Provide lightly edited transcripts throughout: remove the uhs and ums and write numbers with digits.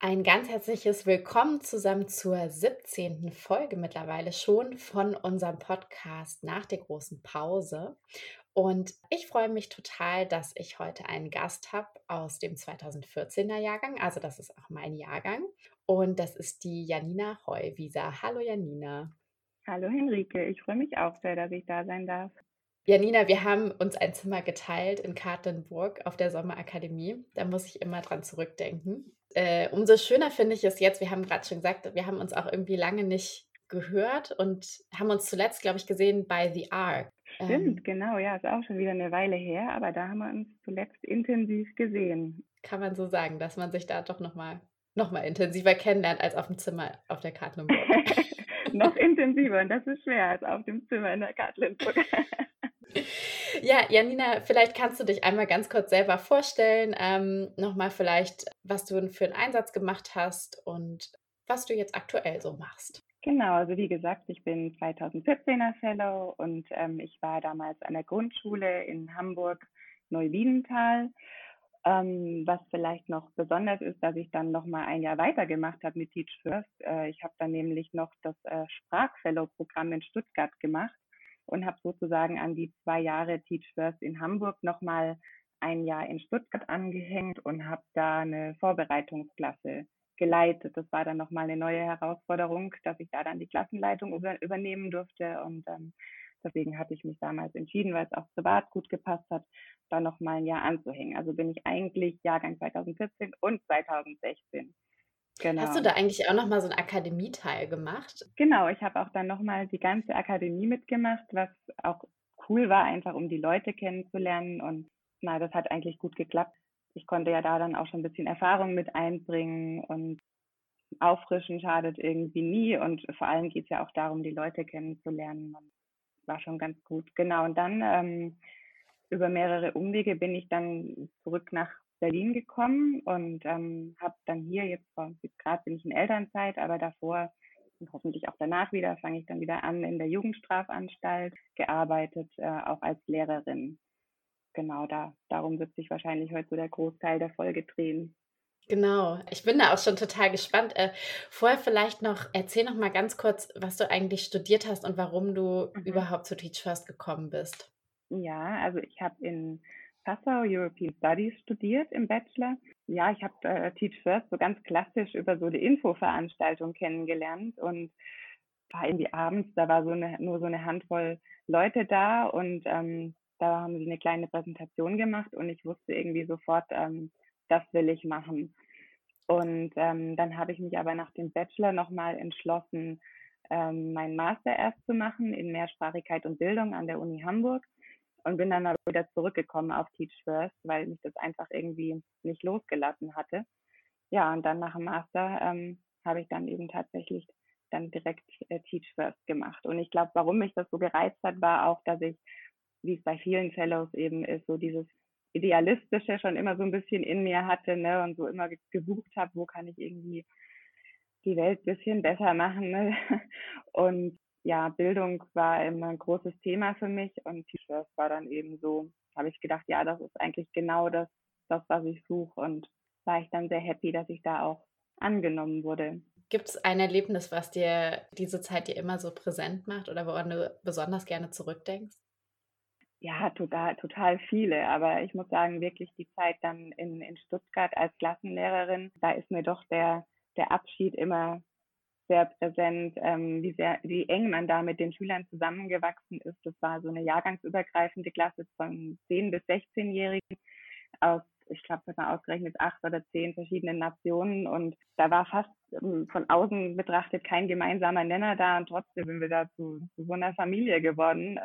Ein ganz herzliches Willkommen zusammen zur 17. Folge mittlerweile schon von unserem Podcast nach der großen Pause. Und ich freue mich total, dass ich heute einen Gast habe aus dem 2014er Jahrgang. Also das ist auch mein Jahrgang. Und das ist die Janina Heuwieser. Hallo Janina. Hallo Henrike, ich freue mich auch sehr, dass ich da sein darf. Janina, wir haben uns ein Zimmer geteilt in Katlenburg auf der Sommerakademie. Da muss ich immer dran zurückdenken. Umso schöner finde ich es jetzt, wir haben gerade schon gesagt, wir haben uns auch irgendwie lange nicht gehört und haben uns zuletzt, glaube ich, gesehen bei The Ark. Stimmt, genau, ja, ist auch schon wieder eine Weile her, aber da haben wir uns zuletzt intensiv gesehen. Kann man so sagen, dass man sich da doch noch mal intensiver kennenlernt als auf dem Zimmer auf der Katlenburg. Noch intensiver und das ist schwer als auf dem Zimmer in der Katlenburg. Ja, Janina, vielleicht kannst du dich einmal ganz kurz selber vorstellen, noch mal vielleicht, was du für einen Einsatz gemacht hast und was du jetzt aktuell so machst. Genau, also wie gesagt, ich bin 2014er Fellow und ich war damals an der Grundschule in Hamburg Neuwiedental. Was vielleicht noch besonders ist, dass ich dann noch mal ein Jahr weitergemacht habe mit Teach First. Ich habe dann nämlich noch das Sprachfellow-Programm in Stuttgart gemacht und habe sozusagen an die 2 Jahre Teach First in Hamburg noch mal ein Jahr in Stuttgart angehängt und habe da eine Vorbereitungsklasse geleitet. Das war dann nochmal eine neue Herausforderung, dass ich da dann die Klassenleitung übernehmen durfte. Und deswegen hatte ich mich damals entschieden, weil es auch privat gut gepasst hat, da nochmal ein Jahr anzuhängen. Also bin ich eigentlich Jahrgang 2014 und 2016. Hast du Genau. da eigentlich auch noch mal so 'n Akademieteil gemacht? Genau, ich habe auch dann nochmal die ganze Akademie mitgemacht, was auch cool war, einfach um die Leute kennenzulernen. Und na, das hat eigentlich gut geklappt. Ich konnte ja da dann auch schon ein bisschen Erfahrung mit einbringen und auffrischen schadet irgendwie nie und vor allem geht es ja auch darum, die Leute kennenzulernen. Und war schon ganz gut. Genau, und dann über mehrere Umwege bin ich dann zurück nach Berlin gekommen und habe dann hier jetzt gerade bin ich in Elternzeit, aber davor und hoffentlich auch danach wieder, fange ich dann wieder an in der Jugendstrafanstalt, gearbeitet, auch als Lehrerin. Genau, darum wird sich wahrscheinlich heute so der Großteil der Folge drehen. Genau, ich bin da auch schon total gespannt. Vorher vielleicht noch erzähl noch mal ganz kurz, was du eigentlich studiert hast und warum du Mhm. überhaupt zu Teach First gekommen bist. Ja, also ich habe in Passau European Studies studiert im Bachelor. Ja, ich habe Teach First so ganz klassisch über so eine Infoveranstaltung kennengelernt und war irgendwie abends, da war nur so eine Handvoll Leute da und da haben sie eine kleine Präsentation gemacht und ich wusste irgendwie sofort, das will ich machen. Und dann habe ich mich aber nach dem Bachelor nochmal entschlossen, meinen Master erst zu machen in Mehrsprachigkeit und Bildung an der Uni Hamburg und bin dann aber wieder zurückgekommen auf Teach First, weil mich das einfach irgendwie nicht losgelassen hatte. Ja, und dann nach dem Master habe ich dann eben tatsächlich dann direkt Teach First gemacht. Und ich glaube, warum mich das so gereizt hat, war auch, dass ich, wie es bei vielen Fellows eben ist, so dieses Idealistische schon immer so ein bisschen in mir hatte, ne, und so immer gesucht habe, wo kann ich irgendwie die Welt ein bisschen besser machen, ne? Und ja, Bildung war immer ein großes Thema für mich und T-Shirts war dann eben so, habe ich gedacht, ja, das ist eigentlich genau das, was ich suche und war ich dann sehr happy, dass ich da auch angenommen wurde. Gibt's ein Erlebnis, was dir diese Zeit dir immer so präsent macht oder woran du besonders gerne zurückdenkst? Ja, total viele, aber ich muss sagen, wirklich die Zeit dann in Stuttgart als Klassenlehrerin, da ist mir doch der Abschied immer sehr präsent, wie eng man da mit den Schülern zusammengewachsen ist. Das war so eine jahrgangsübergreifende Klasse von 10- bis 16-Jährigen aus, ich glaube, das war ausgerechnet 8 oder 10 verschiedenen Nationen und da war fast von außen betrachtet kein gemeinsamer Nenner da und trotzdem sind wir da zu so einer Familie geworden.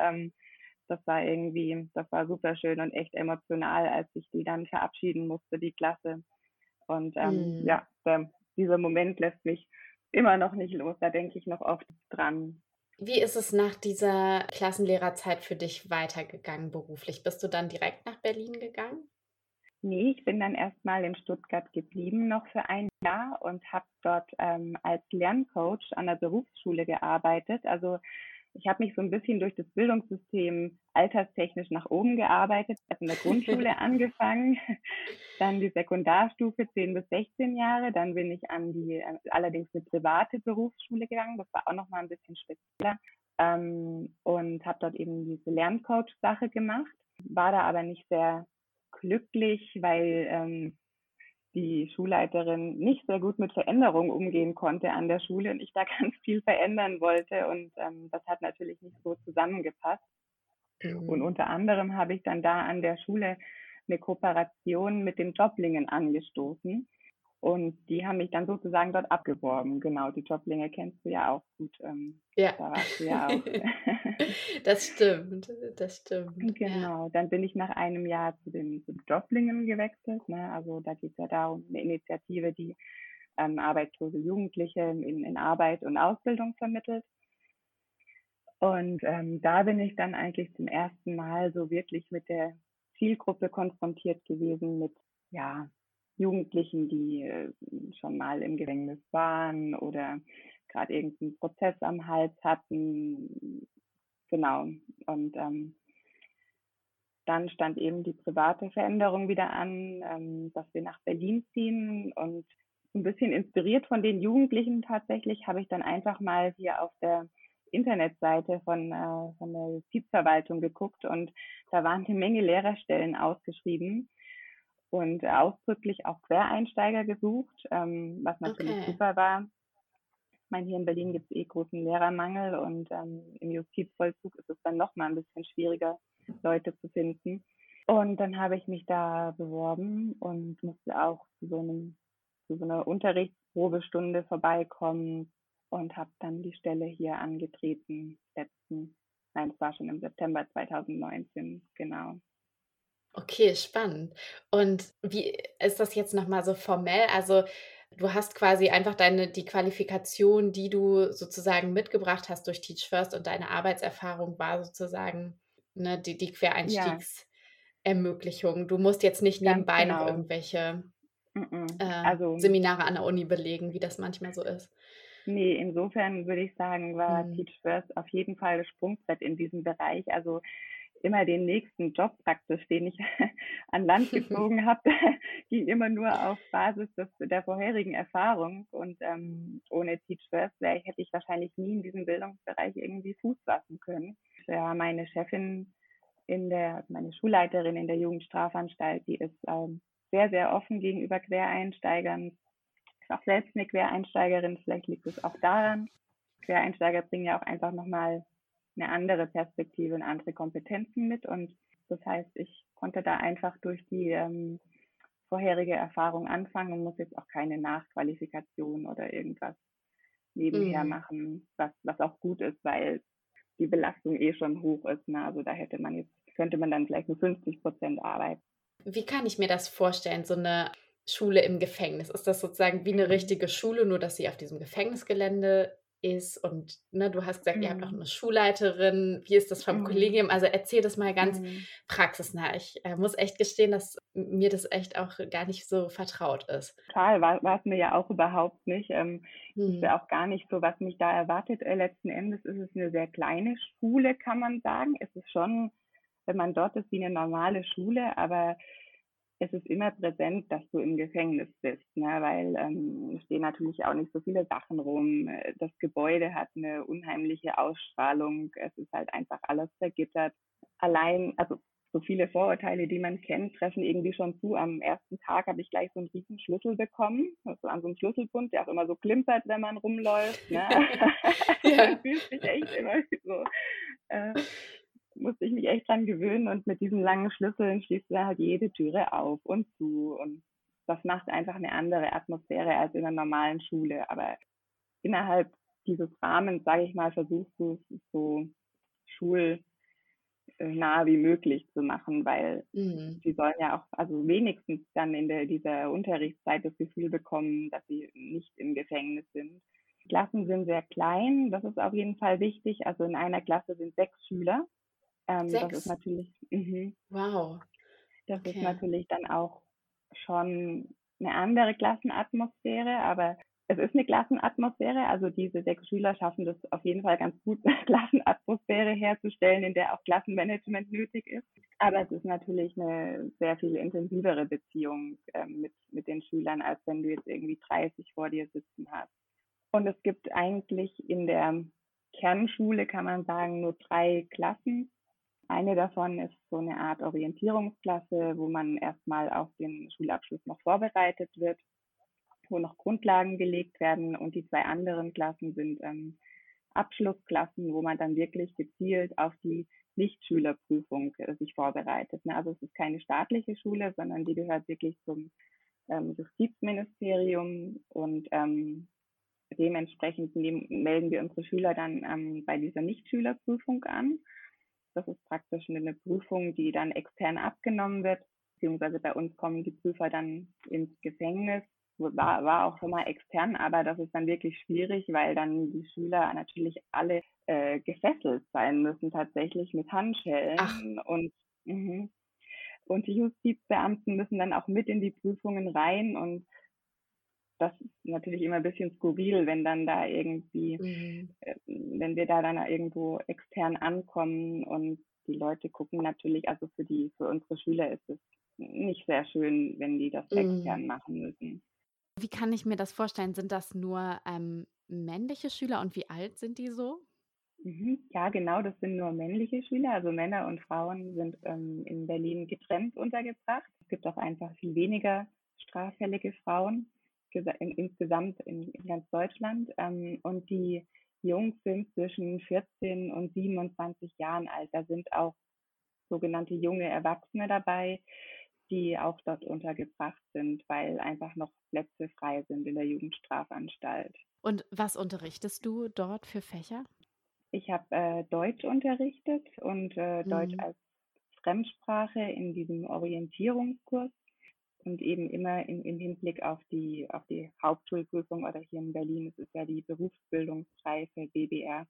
Das war super schön und echt emotional, als ich die dann verabschieden musste, die Klasse. Und Mhm. ja, dieser Moment lässt mich immer noch nicht los. Da denke ich noch oft dran. Wie ist es nach dieser Klassenlehrerzeit für dich weitergegangen beruflich? Bist du dann direkt nach Berlin gegangen? Nee, ich bin dann erstmal in Stuttgart geblieben, noch für ein Jahr und habe dort als Lerncoach an der Berufsschule gearbeitet. Also Ich habe mich so ein bisschen durch das Bildungssystem alterstechnisch nach oben gearbeitet. Ich habe in der Grundschule angefangen, dann die Sekundarstufe 10 bis 16 Jahre, dann bin ich an die allerdings eine private Berufsschule gegangen. Das war auch noch mal ein bisschen spezieller, und habe dort eben diese Lerncoach-Sache gemacht, war da aber nicht sehr glücklich, weil die Schulleiterin nicht sehr gut mit Veränderungen umgehen konnte an der Schule und ich da ganz viel verändern wollte und das hat natürlich nicht so zusammengepasst. Und Mhm. unter anderem habe ich dann da an der Schule eine Kooperation mit den Jobblingen angestoßen und die haben mich dann sozusagen dort abgeworben. Genau, die Joblinge kennst du ja auch gut. Ja. Da warst du ja auch. Das stimmt, das stimmt, ja. Genau, dann bin ich nach einem Jahr zu den Joblingen gewechselt. Ne? Also da geht es ja darum, eine Initiative, die arbeitslose Jugendliche in Arbeit und Ausbildung vermittelt. Und da bin ich dann eigentlich zum ersten Mal so wirklich mit der Zielgruppe konfrontiert gewesen, mit ja, Jugendlichen, die schon mal im Gefängnis waren oder gerade irgendeinen Prozess am Hals hatten. Genau. Und dann stand eben die private Veränderung wieder an, dass wir nach Berlin ziehen und ein bisschen inspiriert von den Jugendlichen tatsächlich habe ich dann einfach mal hier auf der Internetseite von der Justizverwaltung geguckt und da waren eine Menge Lehrerstellen ausgeschrieben und ausdrücklich auch Quereinsteiger gesucht, was natürlich Okay. super war. Ich meine, hier in Berlin gibt es großen Lehrermangel und im Justizvollzug ist es dann noch mal ein bisschen schwieriger, Leute zu finden. Und dann habe ich mich da beworben und musste auch zu so einer Unterrichtsprobestunde vorbeikommen und habe dann die Stelle hier angetreten, nein, es war schon im September 2019, genau. Okay, spannend. Und wie ist das jetzt noch mal so formell? Also, du hast quasi einfach die Qualifikation, die du sozusagen mitgebracht hast durch Teach First und deine Arbeitserfahrung war sozusagen, ne, die Ja, Quereinstiegsermöglichung. Du musst jetzt nicht ganz nebenbei noch genau. irgendwelche, Also Seminare an der Uni belegen, wie das manchmal so ist. nee, insofern würde ich sagen, war Mhm. Teach First auf jeden Fall das Sprungbrett in diesem Bereich. Also immer den nächsten Job praktisch, den ich an Land gezogen habe, ging immer nur auf Basis der vorherigen Erfahrung. Und ohne Teach First hätte ich wahrscheinlich nie in diesem Bildungsbereich irgendwie Fuß fassen können. Ja, meine Chefin meine Schulleiterin in der Jugendstrafanstalt, die ist sehr, sehr offen gegenüber Quereinsteigern. Ist auch selbst eine Quereinsteigerin, vielleicht liegt es auch daran. Quereinsteiger bringen ja auch einfach nochmal eine andere Perspektive und andere Kompetenzen mit. Und das heißt, ich konnte da einfach durch die vorherige Erfahrung anfangen und muss jetzt auch keine Nachqualifikation oder irgendwas nebenher Mhm. machen, was auch gut ist, weil die Belastung schon hoch ist. Ne? Also da könnte man dann vielleicht nur 50% arbeiten. Wie kann ich mir das vorstellen, so 'ne Schule im Gefängnis? Ist das sozusagen wie 'ne Mhm. richtige Schule, nur dass sie auf diesem Gefängnisgelände ist und, ne, du hast gesagt, ihr habt auch Mhm. 'ne Schulleiterin. Wie ist das vom Mhm. Kollegium? Also, erzähl das mal ganz Mhm. praxisnah. Ich, muss echt gestehen, dass mir das echt auch gar nicht so vertraut ist. Total, war es mir ja auch überhaupt nicht. Das Mhm. wäre auch gar nicht so, was mich da erwartet. Letzten Endes ist es eine sehr kleine Schule, kann man sagen. Es ist schon, wenn man dort ist, wie eine normale Schule, aber es ist immer präsent, dass du im Gefängnis bist, ne? Weil es stehen natürlich auch nicht so viele Sachen rum. Das Gebäude hat eine unheimliche Ausstrahlung. Es ist halt einfach alles vergittert. Allein, also so viele Vorurteile, die man kennt, treffen irgendwie schon zu. Am ersten Tag habe ich gleich so einen riesen Schlüssel bekommen, also an so einem Schlüsselbund, der auch immer so klimpert, wenn man rumläuft. Ne? Man Ja. fühlt sich echt immer so, äh, musste ich mich echt dran gewöhnen und mit diesen langen Schlüsseln schließt du halt jede Türe auf und zu und das macht einfach eine andere Atmosphäre als in einer normalen Schule. Aber innerhalb dieses Rahmens, sage ich mal, versuchst du es so schulnah wie möglich zu machen, weil Mhm. sie sollen ja auch, also wenigstens dann in dieser Unterrichtszeit das Gefühl bekommen, dass sie nicht im Gefängnis sind. Die Klassen sind sehr klein, das ist auf jeden Fall wichtig. Also in einer Klasse sind 6 Schüler. Das ist 6? natürlich, Wow, das ist okay. natürlich dann auch schon eine andere Klassenatmosphäre, aber Es ist eine Klassenatmosphäre, also diese 6 Schüler schaffen das auf jeden Fall ganz gut, eine Klassenatmosphäre herzustellen, in der auch Klassenmanagement nötig ist. Aber es ist natürlich eine sehr viel intensivere Beziehung mit den Schülern, als wenn du jetzt irgendwie 30 vor dir sitzen hast. Und es gibt eigentlich in der Kernschule, kann man sagen, nur 3 Klassen. Eine davon ist so eine Art Orientierungsklasse, wo man erstmal auf den Schulabschluss noch vorbereitet wird, wo noch Grundlagen gelegt werden. Und die 2 anderen Klassen sind Abschlussklassen, wo man dann wirklich gezielt auf die Nichtschülerprüfung sich vorbereitet. Ne? Also es ist keine staatliche Schule, sondern die gehört wirklich zum Justizministerium und dementsprechend melden wir unsere Schüler dann bei dieser Nichtschülerprüfung an. Das ist praktisch eine Prüfung, die dann extern abgenommen wird, beziehungsweise bei uns kommen die Prüfer dann ins Gefängnis. War auch schon mal extern, aber das ist dann wirklich schwierig, weil dann die Schüler natürlich alle gefesselt sein müssen, tatsächlich mit Ach, Handschellen und die Justizbeamten müssen dann auch mit in die Prüfungen rein und das ist natürlich immer ein bisschen skurril, wenn dann da irgendwie, mhm. wenn wir da dann irgendwo extern ankommen und die Leute gucken natürlich, also für unsere Schüler ist es nicht sehr schön, wenn die das Mhm. extern machen müssen. Wie kann ich mir das vorstellen? Sind das nur, männliche Schüler und wie alt sind die so? Ja, genau, das sind nur männliche Schüler, also Männer und Frauen sind in Berlin getrennt untergebracht. Es gibt auch einfach viel weniger straffällige Frauen insgesamt in ganz Deutschland. Und die Jungs sind zwischen 14 und 27 Jahren alt. Da sind auch sogenannte junge Erwachsene dabei, die auch dort untergebracht sind, weil einfach noch Plätze frei sind in der Jugendstrafanstalt. Und was unterrichtest du dort für Fächer? Ich habe Deutsch unterrichtet und Deutsch Mhm. als Fremdsprache in diesem Orientierungskurs und eben immer im Hinblick auf die Hauptschulprüfung oder hier in Berlin ist es ja die Berufsbildungsreife BBR,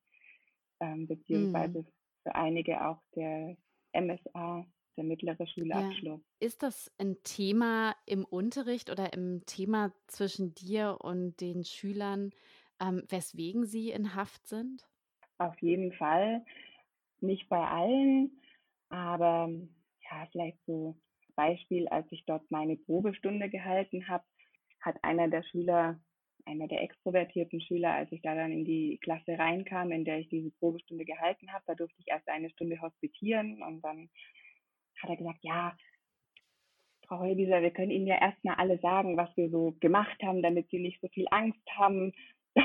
Mhm. beziehungsweise für einige auch der MSA, der mittlere Ja. Schulabschluss. Ist das ein Thema im Unterricht oder im Thema zwischen dir und den Schülern, weswegen sie in Haft sind? Auf jeden Fall, nicht bei allen, aber ja, vielleicht so Beispiel, als ich dort meine Probestunde gehalten habe, hat einer der extrovertierten Schüler, als ich da dann in die Klasse reinkam, in der ich diese Probestunde gehalten habe, da durfte ich erst eine Stunde hospitieren und dann hat er gesagt, ja, Frau Heubiser, wir können Ihnen ja erstmal alle sagen, was wir so gemacht haben, damit Sie nicht so viel Angst haben.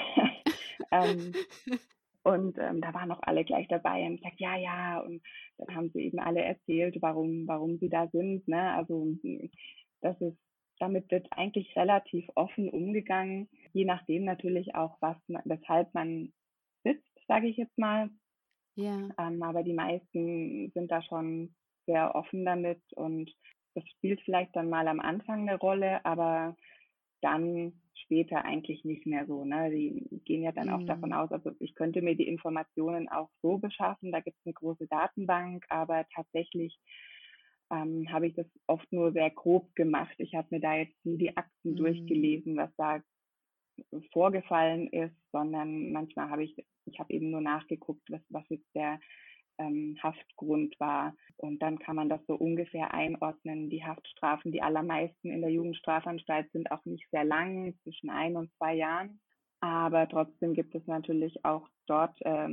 ähm, und da waren auch alle gleich dabei und gesagt, ja, ja. Und dann haben sie eben alle erzählt, warum sie da sind. Ne? Also das ist, damit wird eigentlich relativ offen umgegangen, je nachdem natürlich auch, weshalb man sitzt, sage ich jetzt mal. Ja. Aber die meisten sind da schon sehr offen damit und das spielt vielleicht dann mal am Anfang eine Rolle, aber dann später eigentlich nicht mehr so. Ne? Die gehen ja dann auch davon Mhm. aus, also ich könnte mir die Informationen auch so beschaffen, da gibt es eine große Datenbank, aber tatsächlich habe ich das oft nur sehr grob gemacht. Ich habe mir da jetzt nie die Akten Mhm. durchgelesen, was da vorgefallen ist, sondern manchmal ich habe eben nur nachgeguckt, was jetzt der Haftgrund war. Und dann kann man das so ungefähr einordnen. Die Haftstrafen, die allermeisten in der Jugendstrafanstalt sind auch nicht sehr lang, zwischen 1 und 2 Jahren. Aber trotzdem gibt es natürlich auch dort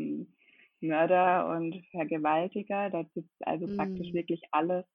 Mörder und Vergewaltiger. Da sitzt also praktisch Mhm. wirklich alles,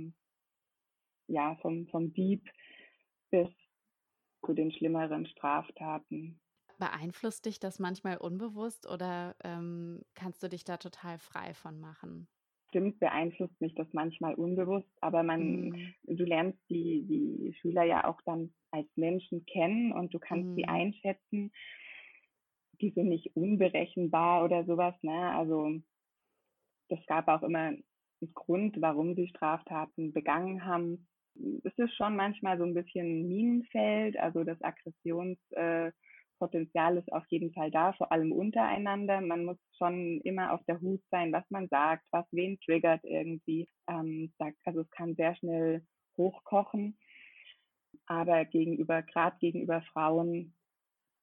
ja, vom Dieb bis zu den schlimmeren Straftaten. Beeinflusst dich das manchmal unbewusst oder, kannst du dich da total frei von machen? Stimmt, beeinflusst mich das manchmal unbewusst, aber Mhm. du lernst die Schüler ja auch dann als Menschen kennen und du kannst sie Mhm. einschätzen. Die sind nicht unberechenbar oder sowas, ne? Also das gab auch immer einen Grund, warum sie Straftaten begangen haben. Es ist schon manchmal so ein bisschen ein Minenfeld, also das Aggressionspotenzial ist auf jeden Fall da, vor allem untereinander. Man muss schon immer auf der Hut sein, was man sagt, was wen triggert irgendwie. Also es kann sehr schnell hochkochen, aber gerade gegenüber Frauen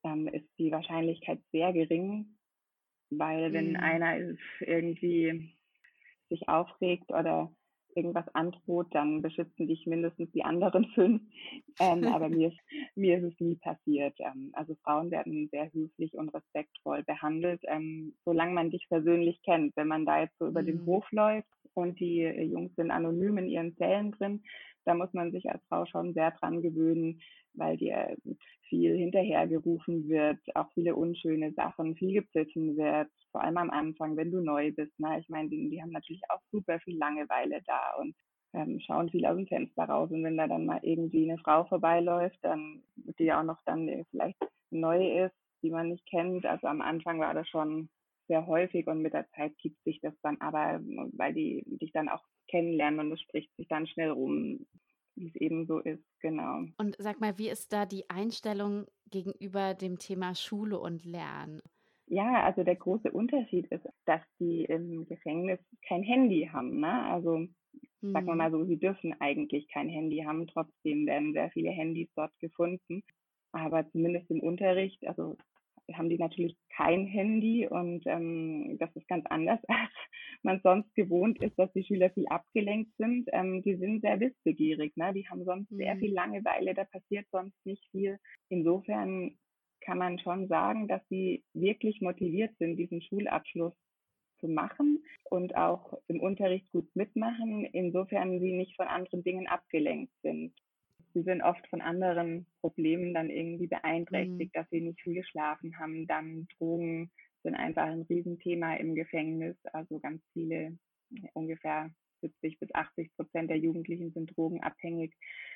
ist die Wahrscheinlichkeit sehr gering, weil wenn Mhm. einer irgendwie sich aufregt oder irgendwas androht, dann beschützen dich mindestens die anderen 5. Aber mir ist es nie passiert. Also Frauen werden sehr höflich und respektvoll behandelt, solange man dich persönlich kennt. Wenn man da jetzt so über den Mhm. Hof läuft und die Jungs sind anonym in ihren Zellen drin, da muss man sich als Frau schon sehr dran gewöhnen, weil dir viel hinterhergerufen wird, auch viele unschöne Sachen, viel gepfiffen wird, vor allem am Anfang, wenn du neu bist. Ne? Ich meine, die haben natürlich auch super viel Langeweile da und schauen viel aus dem Fenster raus. Und wenn da dann mal irgendwie eine Frau vorbeiläuft, dann die auch noch dann vielleicht neu ist, die man nicht kennt. Also am Anfang war das schon sehr häufig und mit der Zeit gibt sich das dann aber, weil die dich dann auch kennenlernen und es spricht sich dann schnell rum, wie es eben so ist, genau. Und sag mal, wie ist da die Einstellung gegenüber dem Thema Schule und Lernen? Ja, also der große Unterschied ist, dass die im Gefängnis kein Handy haben, ne? Also, sagen wir Mhm. mal so, sie dürfen eigentlich kein Handy haben, trotzdem werden sehr viele Handys dort gefunden. Aber zumindest im Unterricht, also haben die natürlich kein Handy und das ist ganz anders, als man sonst gewohnt ist, dass die Schüler viel abgelenkt sind. Die sind sehr wissbegierig, ne? Die haben sonst sehr viel Mhm. Langeweile, da passiert sonst nicht viel. Insofern kann man schon sagen, dass sie wirklich motiviert sind, diesen Schulabschluss zu machen und auch im Unterricht gut mitmachen, insofern sie nicht von anderen Dingen abgelenkt sind. Sie sind oft von anderen Problemen dann irgendwie Mhm. beeinträchtigt, dass sie nicht viel geschlafen haben. Dann Drogen sind einfach ein Riesenthema im Gefängnis. Also ganz viele, ungefähr 70 bis 80% der Jugendlichen sind drogenabhängig.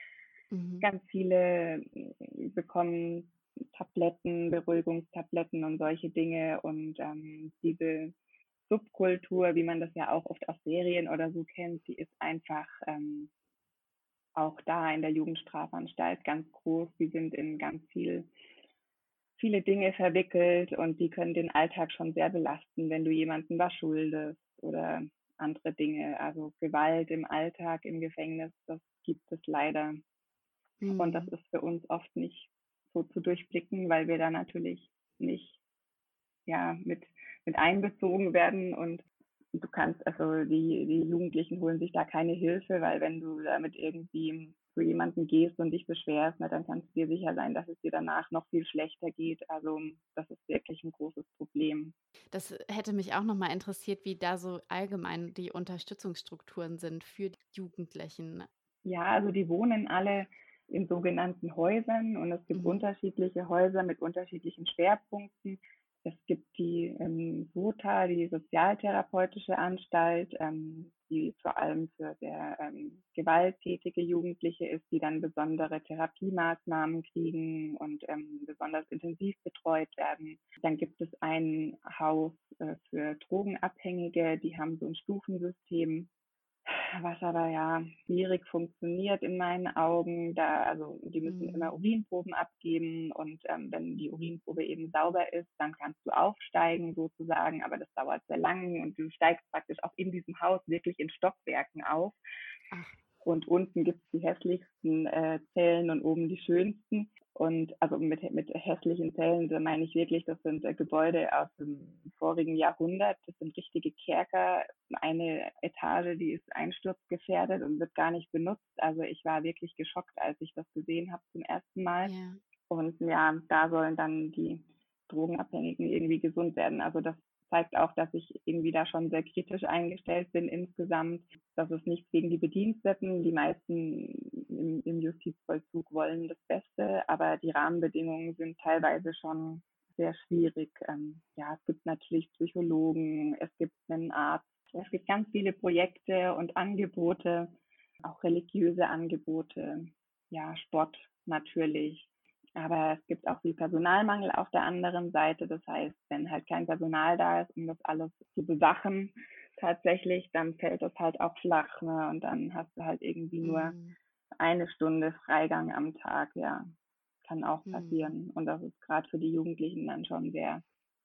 Mhm. Ganz viele bekommen Tabletten, Beruhigungstabletten und solche Dinge. Und diese Subkultur, wie man das ja auch oft aus Serien oder so kennt, die ist einfach auch da in der Jugendstrafanstalt ganz groß. Die sind in ganz viele Dinge verwickelt und die können den Alltag schon sehr belasten, wenn du jemanden was schuldest oder andere Dinge. Also Gewalt im Alltag, im Gefängnis, das gibt es leider. Und das Mhm. ist für uns oft nicht so zu durchblicken, weil wir da natürlich nicht ja, mit einbezogen werden und du kannst, also die Jugendlichen holen sich da keine Hilfe, weil wenn du damit irgendwie zu jemandem gehst und dich beschwerst, na, dann kannst du dir sicher sein, dass es dir danach noch viel schlechter geht. Also das ist wirklich ein großes Problem. Das hätte mich auch noch mal interessiert, wie da so allgemein die Unterstützungsstrukturen sind für die Jugendlichen. Ja, also die wohnen alle in sogenannten Häusern und es gibt Mhm. unterschiedliche Häuser mit unterschiedlichen Schwerpunkten. Es gibt die SOTA, die Sozialtherapeutische Anstalt, die vor allem für sehr gewalttätige Jugendliche ist, die dann besondere Therapiemaßnahmen kriegen und besonders intensiv betreut werden. Dann gibt es ein Haus für Drogenabhängige, die haben so ein Stufensystem, was aber ja schwierig funktioniert in meinen Augen. Also die müssen immer Mhm. Urinproben abgeben und wenn die Urinprobe eben sauber ist, dann kannst du aufsteigen sozusagen, aber das dauert sehr lang und du steigst praktisch auch in diesem Haus wirklich in Stockwerken auf. Ach. Und unten gibt es die hässlichsten Zellen und oben die schönsten. Und also mit hässlichen Zellen, da meine ich wirklich, das sind Gebäude aus dem vorigen Jahrhundert. Das sind richtige Kerker. Eine Etage, die ist einsturzgefährdet und wird gar nicht benutzt. Also ich war wirklich geschockt, als ich das gesehen habe zum ersten Mal. Ja. Und ja, da sollen dann die Drogenabhängigen irgendwie gesund werden. Also das zeigt auch, dass ich irgendwie da schon sehr kritisch eingestellt bin insgesamt. Das ist nichts gegen die Bediensteten. Die meisten im Justizvollzug wollen das Beste, aber die Rahmenbedingungen sind teilweise schon sehr schwierig. Ja, es gibt natürlich Psychologen, es gibt einen Arzt, es gibt ganz viele Projekte und Angebote, auch religiöse Angebote, ja, Sport natürlich. Aber es gibt auch viel Personalmangel auf der anderen Seite. Das heißt, wenn halt kein Personal da ist, um das alles zu bewachen, tatsächlich, dann fällt das halt auch flach. Ne? Und dann hast du halt irgendwie nur Mhm. eine Stunde Freigang am Tag. Ja, kann auch Mhm. passieren. Und das ist gerade für die Jugendlichen dann schon sehr,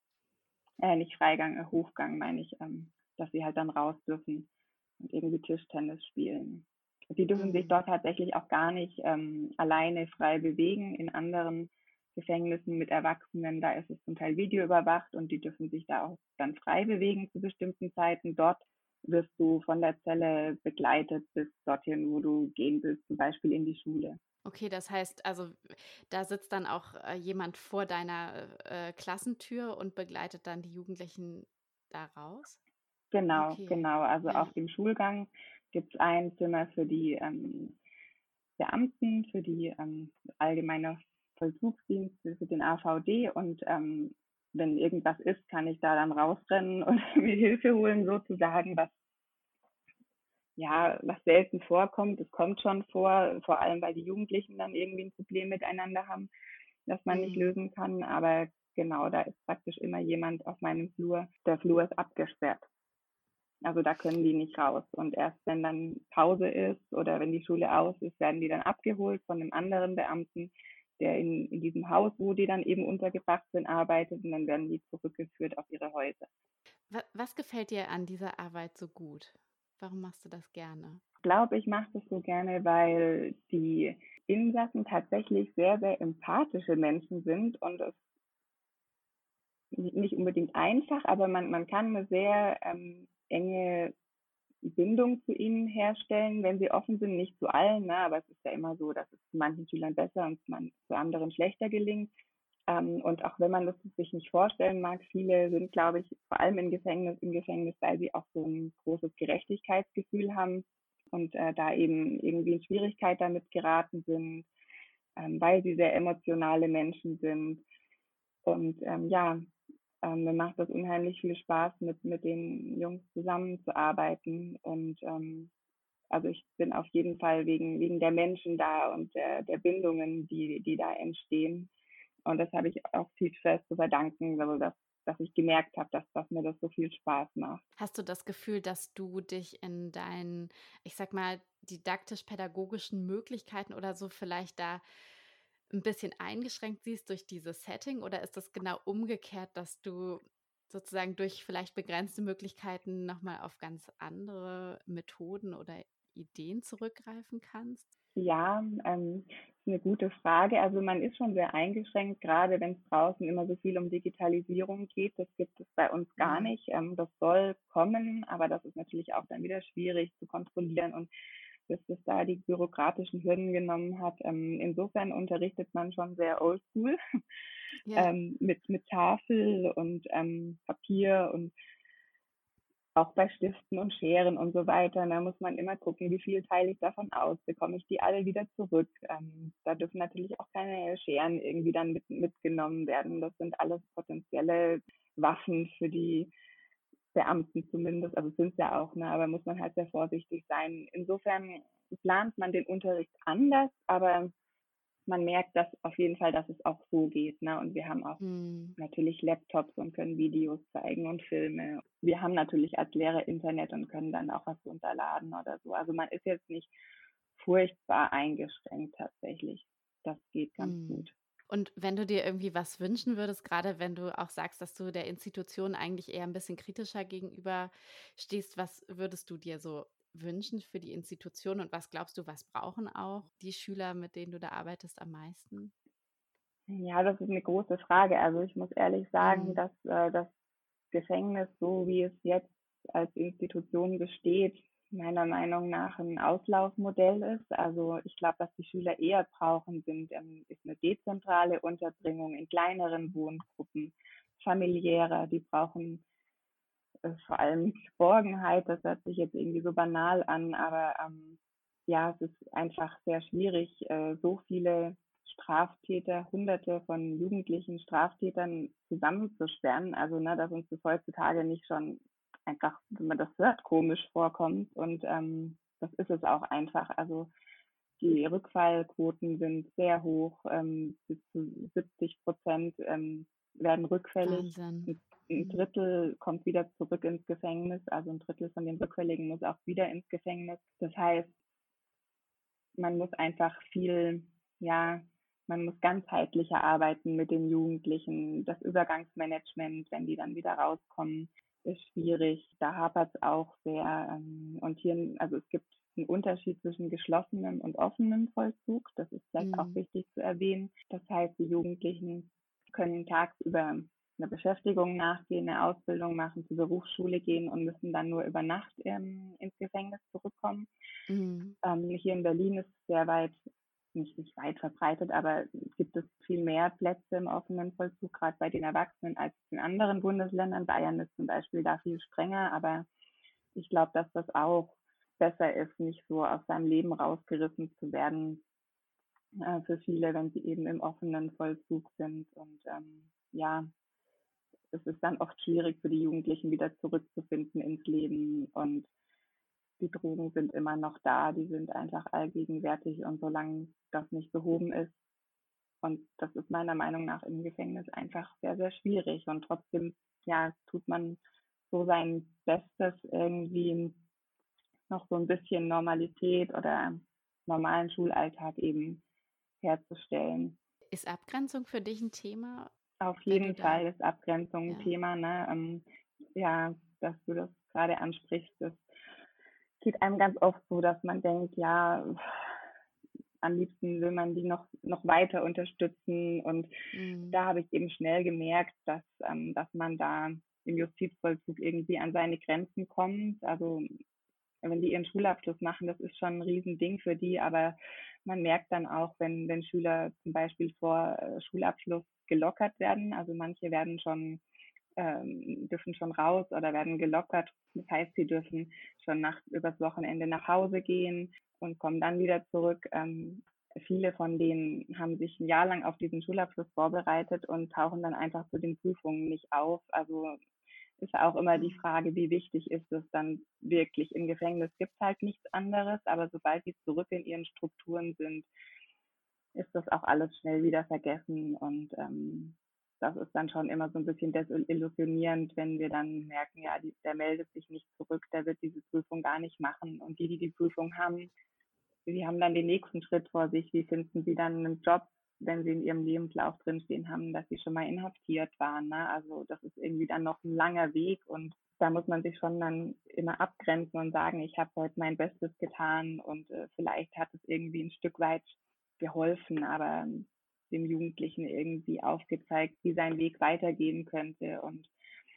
nicht Freigang, Hofgang meine ich, dass sie halt dann raus dürfen und irgendwie Tischtennis spielen. Sie dürfen sich Mhm. dort tatsächlich auch gar nicht alleine frei bewegen. In anderen Gefängnissen mit Erwachsenen, da ist es zum Teil videoüberwacht und die dürfen sich da auch dann frei bewegen zu bestimmten Zeiten. Dort wirst du von der Zelle begleitet bis dorthin, wo du gehen willst, zum Beispiel in die Schule. Okay, das heißt also, da sitzt dann auch, jemand vor deiner, Klassentür und begleitet dann die Jugendlichen da raus? Genau, Okay, genau. Also ja. auf dem Schulgang gibt es ein Zimmer für die Beamten, für die allgemeine Vollzugsdienst, für den AVD und wenn irgendwas ist, kann ich da dann rausrennen und mir Hilfe holen sozusagen, was selten vorkommt. Es kommt schon vor allem weil die Jugendlichen dann irgendwie ein Problem miteinander haben, das man nicht Mhm. lösen kann. Aber genau, da ist praktisch immer jemand auf meinem Flur. Der Flur ist abgesperrt. Also da können die nicht raus. Und erst wenn dann Pause ist oder wenn die Schule aus ist, werden die dann abgeholt von einem anderen Beamten, der in diesem Haus, wo die dann eben untergebracht sind, arbeitet. Und dann werden die zurückgeführt auf ihre Häuser. Was gefällt dir an dieser Arbeit so gut? Warum machst du das gerne? Ich glaube, ich mache das so gerne, weil die Insassen tatsächlich sehr, sehr empathische Menschen sind und es nicht unbedingt einfach, aber man kann eine sehr enge Bindung zu ihnen herstellen, wenn sie offen sind, nicht zu allen, ne? Aber es ist ja immer so, dass es zu manchen Schülern besser und zu anderen schlechter gelingt. Und auch wenn man das sich nicht vorstellen mag, viele sind, glaube ich, vor allem im Gefängnis, weil sie auch so ein großes Gerechtigkeitsgefühl haben und da eben irgendwie in Schwierigkeit damit geraten sind, weil sie sehr emotionale Menschen sind. Und mir macht das unheimlich viel Spaß, mit den Jungs zusammenzuarbeiten. Und also ich bin auf jeden Fall wegen der Menschen da und der Bindungen, die da entstehen. Und das habe ich auch Teach First zu verdanken, also dass ich gemerkt habe, dass mir das so viel Spaß macht. Hast du das Gefühl, dass du dich in deinen, ich sag mal, didaktisch-pädagogischen Möglichkeiten oder so vielleicht da ein bisschen eingeschränkt siehst durch dieses Setting? Oder ist das genau umgekehrt, dass du sozusagen durch vielleicht begrenzte Möglichkeiten noch mal auf ganz andere Methoden oder Ideen zurückgreifen kannst? Ja, ist eine gute Frage. Also man ist schon sehr eingeschränkt, gerade wenn es draußen immer so viel um Digitalisierung geht. Das gibt es bei uns gar Mhm. nicht. Das soll kommen, aber das ist natürlich auch dann wieder schwierig zu kontrollieren und bis das da die bürokratischen Hürden genommen hat. Insofern unterrichtet man schon sehr oldschool Ja. mit Tafel und Papier und auch bei Stiften und Scheren und so weiter, da muss man immer gucken, wie viel teile ich davon aus, bekomme ich die alle wieder zurück. Da dürfen natürlich auch keine Scheren irgendwie dann mitgenommen werden. Das sind alles potenzielle Waffen für die Beamten zumindest, also sind es ja auch, ne? Aber muss man halt sehr vorsichtig sein. Insofern plant man den Unterricht anders, aber man merkt das auf jeden Fall, dass es auch so geht, ne? Und wir haben auch Mhm. natürlich Laptops und können Videos zeigen und Filme. Wir haben natürlich als Lehrer Internet und können dann auch was runterladen oder so. Also man ist jetzt nicht furchtbar eingeschränkt tatsächlich. Das geht ganz Mhm. gut. Und wenn du dir irgendwie was wünschen würdest, gerade wenn du auch sagst, dass du der Institution eigentlich eher ein bisschen kritischer gegenüber stehst, was würdest du dir so wünschen für die Institution und was glaubst du, was brauchen auch die Schüler, mit denen du da arbeitest, am meisten? Ja, das ist eine große Frage. Also ich muss ehrlich sagen, Mhm. dass das Gefängnis, so wie es jetzt als Institution besteht, meiner Meinung nach ein Auslaufmodell ist. Also ich glaube, was die Schüler eher brauchen, ist eine dezentrale Unterbringung in kleineren Wohngruppen, familiärer. Die brauchen vor allem Geborgenheit. Das hört sich jetzt irgendwie so banal an, aber ja, es ist einfach sehr schwierig, so viele Straftäter, Hunderte von jugendlichen Straftätern zusammenzusperren. Also, ne, dass uns das heutzutage nicht schon einfach, wenn man das hört, komisch vorkommt. Und das ist es auch einfach. Also die Rückfallquoten sind sehr hoch, bis zu 70% werden rückfällig. Wahnsinn. Ein Mhm. Drittel kommt wieder zurück ins Gefängnis, also ein Drittel von den Rückfälligen muss auch wieder ins Gefängnis. Das heißt, man muss einfach ja, man muss ganzheitlicher arbeiten mit den Jugendlichen. Das Übergangsmanagement, wenn die dann wieder rauskommen, ist schwierig. Da hapert es auch sehr. Und hier, also es gibt einen Unterschied zwischen geschlossenem und offenem Vollzug. Das ist vielleicht auch Mhm. wichtig zu erwähnen. Das heißt, die Jugendlichen können tagsüber einer Beschäftigung nachgehen, eine Ausbildung machen, zur Berufsschule gehen und müssen dann nur über Nacht ins Gefängnis zurückkommen. Mhm. Hier in Berlin ist es sehr weit, nicht weit verbreitet, aber gibt es viel mehr Plätze im offenen Vollzug, gerade bei den Erwachsenen, als in anderen Bundesländern. Bayern ist zum Beispiel da viel strenger, aber ich glaube, dass das auch besser ist, nicht so aus seinem Leben rausgerissen zu werden, für viele, wenn sie eben im offenen Vollzug sind. Und ja, es ist dann oft schwierig für die Jugendlichen wieder zurückzufinden ins Leben, und die Drogen sind immer noch da, die sind einfach allgegenwärtig, und solange das nicht behoben ist, und das ist meiner Meinung nach im Gefängnis einfach sehr, sehr schwierig, und trotzdem, ja, tut man so sein Bestes, irgendwie noch so ein bisschen Normalität oder normalen Schulalltag eben herzustellen. Ist Abgrenzung für dich ein Thema, Auf wenn du jeden da Fall ist Abgrenzung ein ja. Thema, ne? Ja, dass du das gerade ansprichst, das geht einem ganz oft so, dass man denkt, ja, am liebsten will man die noch weiter unterstützen. Und Mhm. da habe ich eben schnell gemerkt, dass man da im Justizvollzug irgendwie an seine Grenzen kommt. Also wenn die ihren Schulabschluss machen, das ist schon ein Riesending für die, aber man merkt dann auch, wenn Schüler zum Beispiel vor Schulabschluss gelockert werden, also manche werden schon dürfen schon raus oder werden gelockert. Das heißt, sie dürfen schon übers Wochenende nach Hause gehen und kommen dann wieder zurück. Viele von denen haben sich ein Jahr lang auf diesen Schulabschluss vorbereitet und tauchen dann einfach zu den Prüfungen nicht auf. Also ist auch immer die Mhm. Frage, wie wichtig ist es dann wirklich. Im Gefängnis gibt es halt nichts anderes, aber sobald sie zurück in ihren Strukturen sind, ist das auch alles schnell wieder vergessen. Und das ist dann schon immer so ein bisschen desillusionierend, wenn wir dann merken, ja, der meldet sich nicht zurück, der wird diese Prüfung gar nicht machen. Und die Prüfung haben, die haben dann den nächsten Schritt vor sich. Wie finden sie dann einen Job, wenn sie in ihrem Lebenslauf drinstehen haben, dass sie schon mal inhaftiert waren? Ne? Also das ist irgendwie dann noch ein langer Weg, und da muss man sich schon dann immer abgrenzen und sagen, ich habe heute mein Bestes getan, und vielleicht hat es irgendwie ein Stück weit geholfen, aber dem Jugendlichen irgendwie aufgezeigt, wie sein Weg weitergehen könnte. Und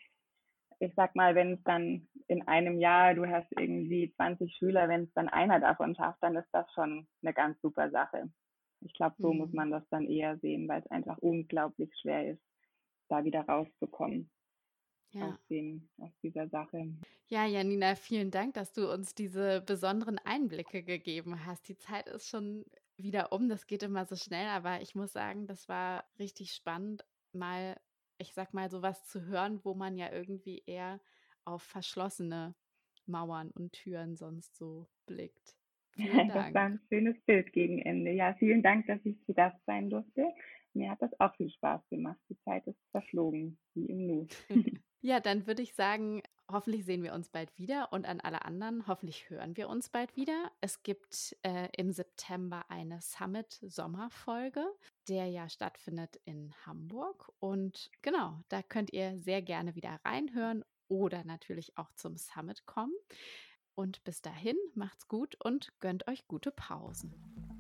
ich sag mal, wenn es dann in einem Jahr, du hast irgendwie 20 Schüler, wenn es dann einer davon schafft, dann ist das schon eine ganz super Sache. Ich glaube, so muss Mhm. man das dann eher sehen, weil es einfach unglaublich schwer ist, da wieder rauszukommen Ja. aus dieser Sache. Ja, Janina, vielen Dank, dass du uns diese besonderen Einblicke gegeben hast. Die Zeit ist schon wieder um, das geht immer so schnell, aber ich muss sagen, das war richtig spannend, mal, ich sag mal, so was zu hören, wo man ja irgendwie eher auf verschlossene Mauern und Türen sonst so blickt. Vielen Das war Dank. ein schönes Bild gegen Ende. Ja, vielen Dank, dass ich zu Gast sein durfte. Mir hat das auch viel Spaß gemacht. Die Zeit ist verflogen, wie im Nu. Ja, dann würde ich sagen, hoffentlich sehen wir uns bald wieder und an alle anderen, hoffentlich hören wir uns bald wieder. Es gibt im September eine Summit-Sommerfolge, der ja stattfindet in Hamburg. Und genau, da könnt ihr sehr gerne wieder reinhören oder natürlich auch zum Summit kommen. Und bis dahin, macht's gut und gönnt euch gute Pausen.